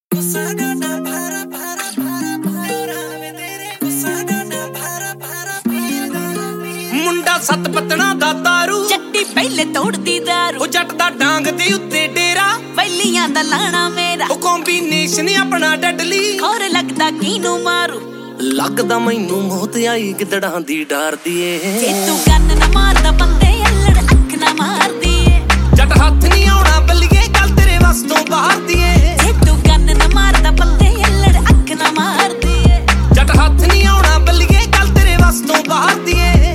ਮੁੰਡਾ ਸੱਤ ਪਤਣਾ ਦਾ ਤਾਰੂ ਚੱਟੀ ਪਹਿਲੇ ਤੋੜਦੀ ਦਾਰੂ ਉਹ ਜੱਟ ਦਾ ਡਾਂਗ ਦੇ ਉੱਤੇ ਡੇਰਾ ਵੈਲੀਆਂ ਦਾ ਲਾਣਾ ਮੇਰਾ ਉਹ ਕੰਬੀਨੇਸ਼ਨ ਆਪਣਾ ਡੈਡਲੀ ਹੋਰ ਲੱਗਦਾ ਕਿਨੂੰ ਮਾਰੂ ਲੱਗਦਾ ਮੈਨੂੰ ਮੌਤ ਆਈ ਗਿੱਦੜਾਂ ਦੀ ਡਰਦੀ ਏ ਜੇ ਤੂੰ ਕੰਨ ਨਾ ਮਾਰਦਾ ਬੰਦੇ ਅਲੜ ਅੱਖ ਨਾ ਮਾਰਦੀ ਏ ਜੱਟ ਹੱਥ ਨਹੀਂ ਆਉਣਾ ਬੱਲੀਏ ਗੱਲ ਤੇਰੇ ਵੱਸ ਤੋਂ ਬਾਹਰ ਦੀ ਏ ਜੇ ਤੂੰ ਕੰਨ ਨਾ ਮਾਰਦਾ ਬੰਦੇ ਅਲੜ ਅੱਖ ਨਾ ਮਾਰਦੀ ਏ ਜੱਟ ਹੱਥ ਨਹੀਂ ਆਉਣਾ ਬੱਲੀਏ ਗੱਲ ਤੇਰੇ ਵੱਸ ਤੋਂ ਬਾਹਰ ਦੀ ਏ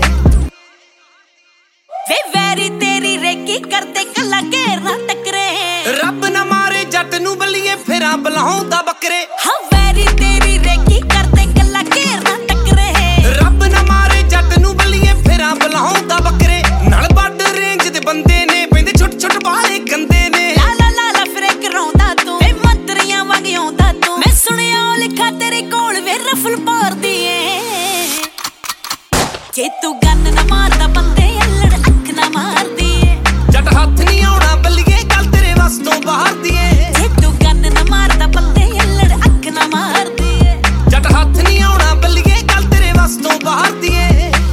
ਵੇ ਵੈਰੀ ਤੇਰੀ ਰੇਕੀ ਕਰਦੇ ਕੱਲਾ ਘੇਰ ਨਾ ਟੱਕਰੇ ਰੱਬ ਨਾ ਮਾਰੇ ਜੱਟ ਨੂੰ ਬੱਲੀਏ ਫੇਰਾਂ ਬਲਾਉਂਦਾ ਬੱਕਰੇ ਹਾਂ ਵੈਰੀ ਤੇਰੀ ਰੇਕੀ ਕਰਦੇ ਕੱਲਾ ਘੇਰ ਨਾ ਟੱਕਰੇ ਰੱਬ ਨਾ ਮਾਰੇ ਜੱਟ ਨੂੰ ਬੱਲੀਏ ਫੇਰਾਂ ਬਲਾਉਂਦਾ ਬੱਕਰੇ ਨਾਲ ਵੱਡ ਰੇਂਜ ਦੇ ਬੰਦੇ ਨੇ ਪੈਂਦੇ ਛੁੱਟ ਛੁੱਟ ਬਾਲੇ ਗੰਦੇ ਨੇ ਲਾ ਫਿਰੇ ਕਰਾਉਂਦਾ ਤੂੰ ਵੇ ਮੰਤਰੀਆਂ ਵਾਂਗ ਆਉਂਦਾ ਤੂੰ ਮੈਂ ਸੁਣਿਆ ਉਹ ਲਿਖਾ ਤੇਰੇ ਕੋਲ ਵੇ ਰਫਲ ਪਾਰਦੀ ਏ ਜੇ ਤੂੰ ਗੰਨ ਨਾ ਮਾਰਦਾ ਬੰਦੇ ਅਲੜ ਅੱਖ ਨਾ ਮਾਰਦੀ ਏ ਜੱਟ ਹੱਥ ਨਹੀਂ ਆਉਣਾ ਬੱਲੀਏ ਗੱਲ ਤੇਰੇ ਵੱਸ ਤੋਂ ਬਾਹਰ ਦੀ ਏ ਜੇ ਤੂੰ ਗੰਨ ਨਾ ਮਾਰਦਾ ਬੰਦੇ ਅਲੜ ਅੱਖ ਨਾ ਮਾਰਦੀ ਏ ਜੱਟ ਹੱਥ ਨਹੀਂ ਆਉਣਾ ਬੱਲੀਏ ਗੱਲ ਤੇਰੇ ਵੱਸ ਤੋਂ ਬਾਹਰ ਦੀ ਏ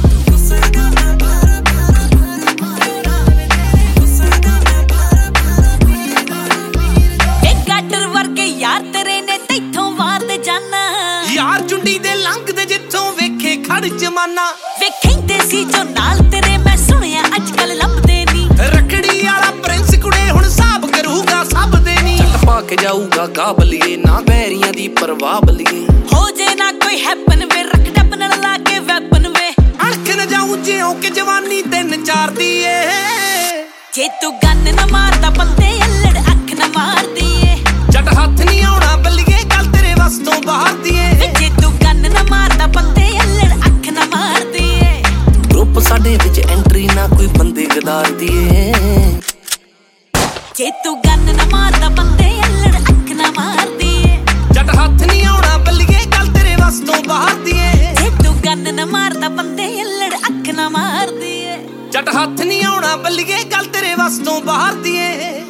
ਗਾਟਰ ਵਰਗੇ ਯਾਰ ਤੇਰੇ ਨੇ ਤੈਥੋਂ ਵਾਰਦੇ ਜਾਨਾ ਯਾਰ ਚੁੰਡੀ ਦੇ ਲੰਘਦੇ ਜਿੱਥੋਂ ਵੇਖੇ ਖੜ ਜਮਾਨਾ ਵੇਖੈਂਦੇ ਸੀ ਜੋ ਨਾਲ ਤੇਰੇ ਮੈਂ ਸੁਣਿਆ ਅੱਜ ਕੱਲ ਲੱਭਦੇ ਨੀ ਰੱਖੜੀ ਵਾਲਾ ਪ੍ਰਿੰਸ ਕੁੜੇ ਹੁਣ ਹਿਸਾਬ ਕਰੂਗਾ ਸਭ ਦੇ ਨੀ ਚੱਟ ਪਾ ਕੇ ਜਾਊਗਾ ਕਾਬਲੀਏ ਨਾ ਬੈਰੀਆਂ ਦੀ ਪਰਵਾਹ ਬਲੀਏ ਹੋ ਜੇ ਨਾ ਕੋਈ ਹੈਪਨ ਵੇ ਰੱਖ ਡੱਬ ਨਾਲ ਲਾ ਕੇ ਵੈਪਨ ਵੇ ਅਣਖ ਨਾ ਜਾਊ ਜਿਉਂ ਕਿ ਜਵਾਨੀ ਤਿੰਨ ਚਾਰ ਦੀ ਏ ਜੇ ਤੂੰ ਗੰਨ ਨਾ ਮਾਰਦਾ ਬੰਦੇ ਅਲੜ ਅੱਖ ਨਾ ਮਾਰਦੀ ਏ ਜੱਟ ਹੱਥ ਨਹੀਂ ਆਉਣਾ ਬੱਲੀਏ ਗੱਲ ਤੇਰੇ ਵੱਸ ਤੋਂ ਬਾਹਰ ਦੀ ਏ ਜੇ ਤੂੰ ਗੰਨ ਨਾ ਮਾਰਦਾ ਬੰਦੇ ਅਲੜ ਅੱਖ ਨਾ ਮਾਰਦੀ ਏ ਗਰੁੱਪ ਸਾਡੇ ਵਿੱਚ ਐਂਟਰੀ ਨਾ ਕੋਈ ਬੰਦੇ ਗਦਾਰਦੀ ਏ ਜੇ ਤੂੰ ਗੰਨ ਨਾ ਮਾਰਦਾ ਬੰਦੇ ਅਲੜ ਅੱਖ ਨਾ ਮਾਰਦੀ ਏ ਜੱਟ ਹੱਥ ਨਹੀਂ ਆਉਣਾ ਬੱਲੀਏ ਗੱਲ ਤੇਰੇ ਵੱਸ ਤੋਂ ਬਾਹਰ ਦੀ ਏ ਜੇ ਤੂੰ ਗੰਨ ਨਾ ਮਾਰਦਾ ਬੰਦੇ ਅਲੜ ਅੱਖ ਨਾ ਮਾਰਦੀ ਏ ਜੱਟ ਹੱਥ ਨਹੀਂ ਆਉਣਾ ਬੱਲੀਏ ਗੱਲ ਤੇਰੇ ਵੱਸ ਤੋਂ ਬਾਹਰ ਦੀ ਏ